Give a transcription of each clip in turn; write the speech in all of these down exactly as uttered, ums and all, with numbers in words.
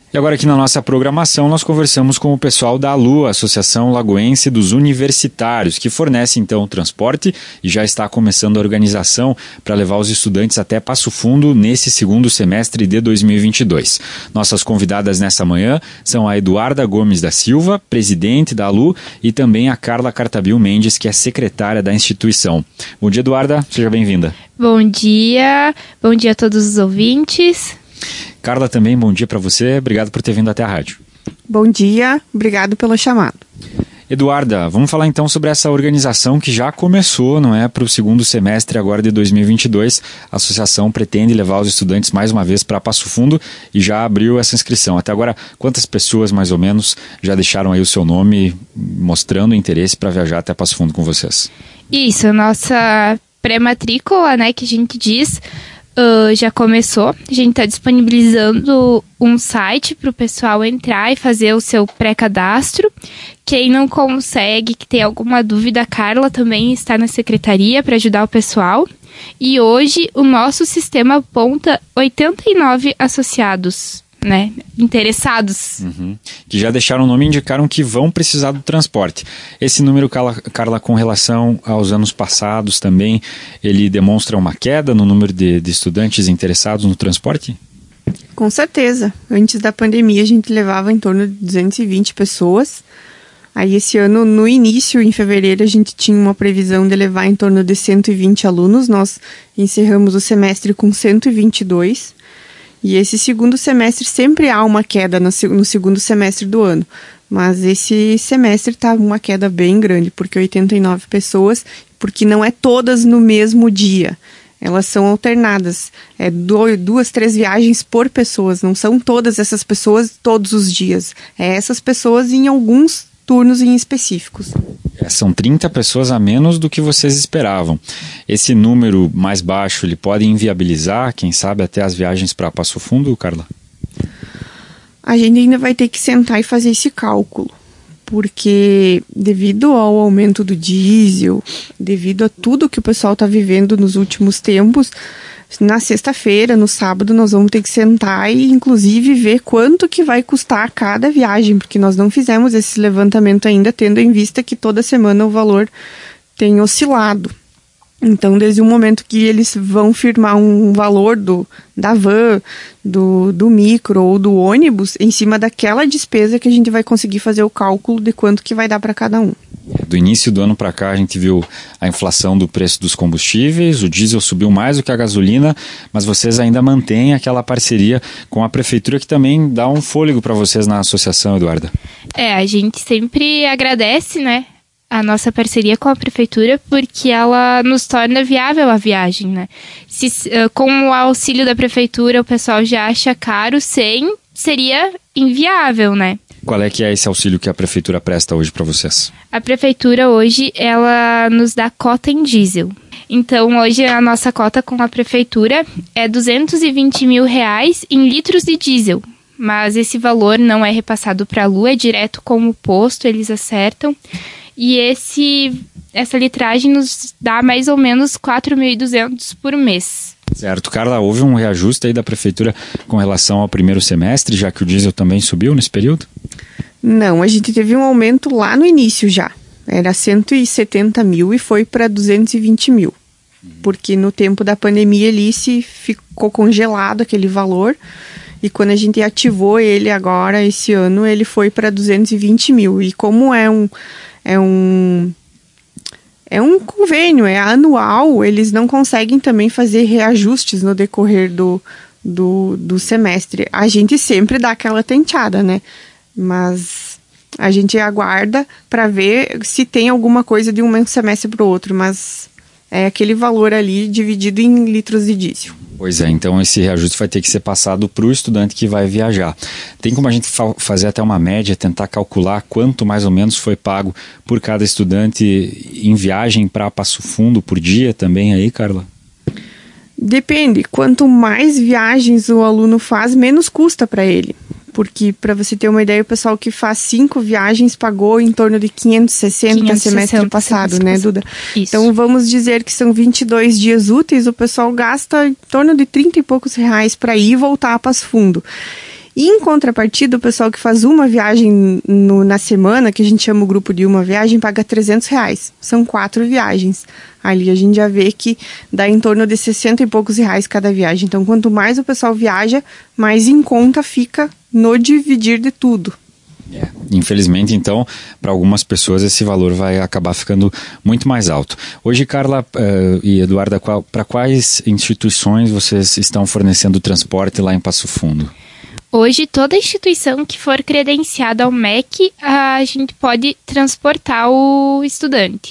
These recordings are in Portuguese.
E agora aqui na nossa programação nós conversamos com o pessoal da ALU, Associação Lagoense dos Universitários, que fornece então o transporte e já está começando a organização para levar os estudantes até Passo Fundo nesse segundo semestre de dois mil e vinte e dois. Nossas convidadas nessa manhã são a Eduarda Gomes da Silva, presidente da ALU, e também a Carla Cartabil Mendes, que é secretária da instituição. Bom dia, Eduarda, seja bem-vinda. Bom dia, bom dia a todos os ouvintes. Carla, também bom dia para você, obrigado por ter vindo até a rádio. Bom dia, obrigado pelo chamado. Eduarda, vamos falar então sobre essa organização que já começou, não é, para o segundo semestre agora de dois mil e vinte e dois. A associação pretende levar os estudantes mais uma vez para Passo Fundo e já abriu essa inscrição. Até agora, quantas pessoas mais ou menos já deixaram aí o seu nome mostrando interesse para viajar até Passo Fundo com vocês? Isso, a nossa pré-matrícula, né, que a gente diz... Uh, já começou, a gente está disponibilizando um site para o pessoal entrar e fazer o seu pré-cadastro. Quem não consegue, que tem alguma dúvida, a Carla também está na secretaria para ajudar o pessoal. E hoje o nosso sistema aponta oitenta e nove associados, né, interessados. Uhum. Que já deixaram o nome e indicaram que vão precisar do transporte. Esse número, Carla, Carla, com relação aos anos passados também, ele demonstra uma queda no número de, de estudantes interessados no transporte? Com certeza. Antes da pandemia a gente levava em torno de duzentas e vinte pessoas. Aí esse ano, no início, em fevereiro, a gente tinha uma previsão de levar em torno de cento e vinte alunos. Nós encerramos o semestre com cento e vinte e dois. E esse segundo semestre sempre há uma queda no, no segundo semestre do ano. Mas esse semestre está uma queda bem grande, porque oitenta e nove pessoas, porque não é todas no mesmo dia. Elas são alternadas. É dois, duas, três viagens por pessoas. Não são todas essas pessoas todos os dias. É essas pessoas em alguns turnos em específicos. É, são trinta pessoas a menos do que vocês esperavam. Esse número mais baixo, ele pode inviabilizar, quem sabe, até as viagens para Passo Fundo, Carla? A gente ainda vai ter que sentar e fazer esse cálculo, porque devido ao aumento do diesel, devido a tudo que o pessoal está vivendo nos últimos tempos, na sexta-feira, no sábado, nós vamos ter que sentar e, inclusive, ver quanto que vai custar cada viagem, porque nós não fizemos esse levantamento ainda, tendo em vista que toda semana o valor tem oscilado. Então, desde o momento que eles vão firmar um valor do, da van, do, do micro ou do ônibus, em cima daquela despesa que a gente vai conseguir fazer o cálculo de quanto que vai dar para cada um. Do início do ano para cá, a gente viu a inflação do preço dos combustíveis, o diesel subiu mais do que a gasolina, mas vocês ainda mantêm aquela parceria com a prefeitura, que também dá um fôlego para vocês na associação, Eduarda. É, a gente sempre agradece, né, a nossa parceria com a prefeitura, porque ela nos torna viável a viagem, né? Se, uh, com o auxílio da prefeitura o pessoal já acha caro, sem seria inviável, né? Qual é que é esse auxílio que a prefeitura presta hoje para vocês? A prefeitura hoje, ela nos dá cota em diesel. Então, hoje a nossa cota com a prefeitura é duzentos e vinte mil reais em litros de diesel. Mas esse valor não é repassado para a ALU, é direto com o posto, eles acertam. E esse, essa litragem nos dá mais ou menos quatro mil e duzentos por mês. Certo. Carla, houve um reajuste aí da prefeitura com relação ao primeiro semestre, já que o diesel também subiu nesse período? Não, a gente teve um aumento lá no início já. Era cento e setenta mil e foi para duzentos e vinte mil. Porque no tempo da pandemia ali se ficou congelado aquele valor. E quando a gente ativou ele agora, esse ano, ele foi para duzentos e vinte mil. E como é um... É um, é um convênio, é anual, eles não conseguem também fazer reajustes no decorrer do, do, do semestre. A gente sempre dá aquela tenteada, né? Mas a gente aguarda para ver se tem alguma coisa de um semestre para o outro, mas é aquele valor ali dividido em litros de diesel. Pois é, então esse reajuste vai ter que ser passado para o estudante que vai viajar. Tem como a gente fa- fazer até uma média, tentar calcular quanto mais ou menos foi pago por cada estudante em viagem para Passo Fundo por dia também aí, Carla? Depende. Quanto mais viagens o aluno faz, menos custa para ele. Porque, para você ter uma ideia, o pessoal que faz cinco viagens pagou em torno de quinhentos e sessenta semestre passado, né, Duda? Isso. Então, vamos dizer que são vinte e dois dias úteis, o pessoal gasta em torno de trinta e poucos reais para ir e voltar a Passo Fundo. E em contrapartida, o pessoal que faz uma viagem no, na semana, que a gente chama o grupo de uma viagem, paga trezentos reais. São quatro viagens. Ali a gente já vê que dá em torno de sessenta e poucos reais cada viagem. Então, quanto mais o pessoal viaja, mais em conta fica no dividir de tudo. É, infelizmente, então, para algumas pessoas esse valor vai acabar ficando muito mais alto. Hoje, Carla uh, e Eduarda, para quais instituições vocês estão fornecendo transporte lá em Passo Fundo? Hoje, toda instituição que for credenciada ao M E C, a gente pode transportar o estudante.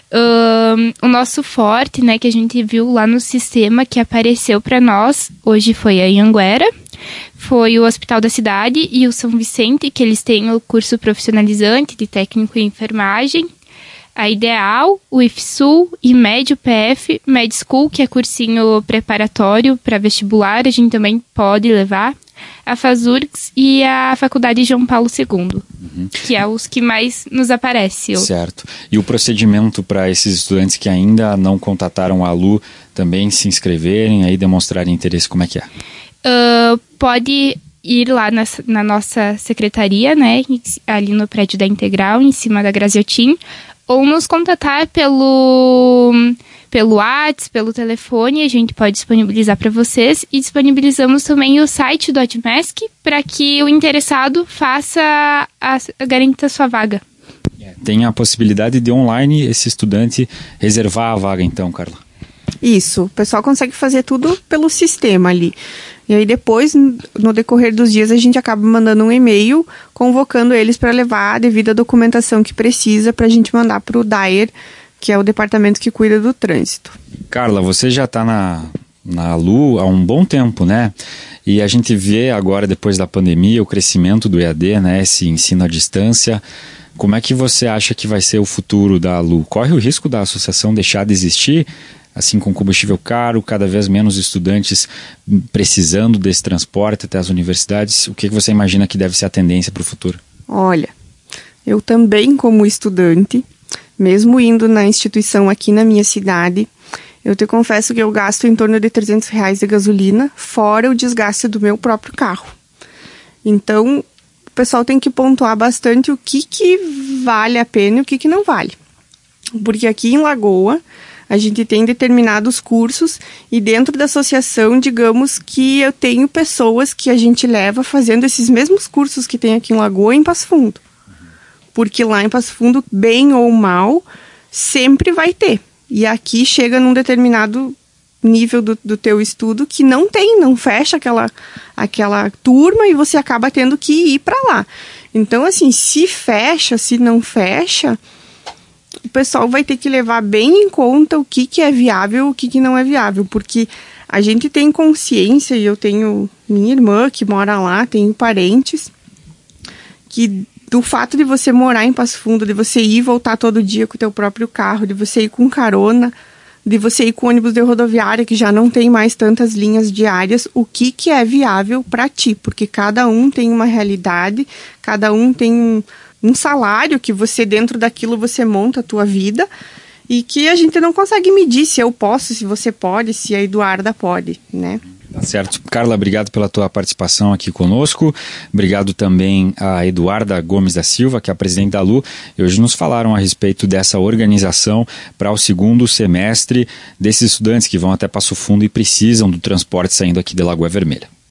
Um, o nosso forte, né, que a gente viu lá no sistema que apareceu para nós, hoje foi a Anhanguera, foi o Hospital da Cidade e o São Vicente, que eles têm o curso profissionalizante de técnico em enfermagem, a Ideal, o IFSUL, IMED, o P F, Med School, que é cursinho preparatório para vestibular, a gente também pode levar, a FASURGS e a Faculdade João Paulo segundo, uhum. que é os que mais nos aparecem. Certo. E o procedimento para esses estudantes que ainda não contataram a ALU também se inscreverem, aí demonstrarem interesse, como é que é? Uh, pode ir lá na, na nossa secretaria, né, ali no prédio da Integral, em cima da Graziotin, ou nos contatar pelo, pelo WhatsApp, pelo telefone, a gente pode disponibilizar para vocês, e disponibilizamos também o site do Admesc para que o interessado faça a, a garanta sua vaga. Tem a possibilidade de online esse estudante reservar a vaga então, Carla? Isso, o pessoal consegue fazer tudo pelo sistema ali. E aí depois, no decorrer dos dias, a gente acaba mandando um e-mail convocando eles para levar a devida documentação que precisa para a gente mandar para o D A E R, que é o departamento que cuida do trânsito. Carla, você já está na, na ALU há um bom tempo, né? E a gente vê agora, depois da pandemia, o crescimento do E A D, né? Esse ensino à distância. Como é que você acha que vai ser o futuro da ALU? Corre o risco da associação deixar de existir? Assim, com combustível caro, cada vez menos estudantes precisando desse transporte até as universidades, o que você imagina que deve ser a tendência para o futuro? Olha, eu também como estudante, mesmo indo na instituição aqui na minha cidade, eu te confesso que eu gasto em torno de trezentos reais de gasolina, fora o desgaste do meu próprio carro. Então, o pessoal tem que pontuar bastante o que, que vale a pena e o que, que não vale. Porque aqui em Lagoa, a gente tem determinados cursos e dentro da associação, digamos que eu tenho pessoas que a gente leva fazendo esses mesmos cursos que tem aqui em Lagoa em Passo Fundo. Porque lá em Passo Fundo, bem ou mal, sempre vai ter. E aqui chega num determinado nível do, do teu estudo que não tem, não fecha aquela, aquela turma e você acaba tendo que ir para lá. Então, assim, se fecha, se não fecha, o pessoal vai ter que levar bem em conta o que, que é viável e o que, que não é viável, porque a gente tem consciência, e eu tenho minha irmã que mora lá, tenho parentes, que do fato de você morar em Passo Fundo, de você ir e voltar todo dia com o teu próprio carro, de você ir com carona, de você ir com ônibus de rodoviária, que já não tem mais tantas linhas diárias, o que, que é viável para ti, porque cada um tem uma realidade, cada um tem um um salário que você, dentro daquilo, você monta a tua vida e que a gente não consegue medir se eu posso, se você pode, se a Eduarda pode, né? Tá certo. Carla, obrigado pela tua participação aqui conosco. Obrigado também a Eduarda Gomes da Silva, que é a presidente da ALU. E hoje nos falaram a respeito dessa organização para o segundo semestre desses estudantes que vão até Passo Fundo e precisam do transporte saindo aqui de Lagoa Vermelha.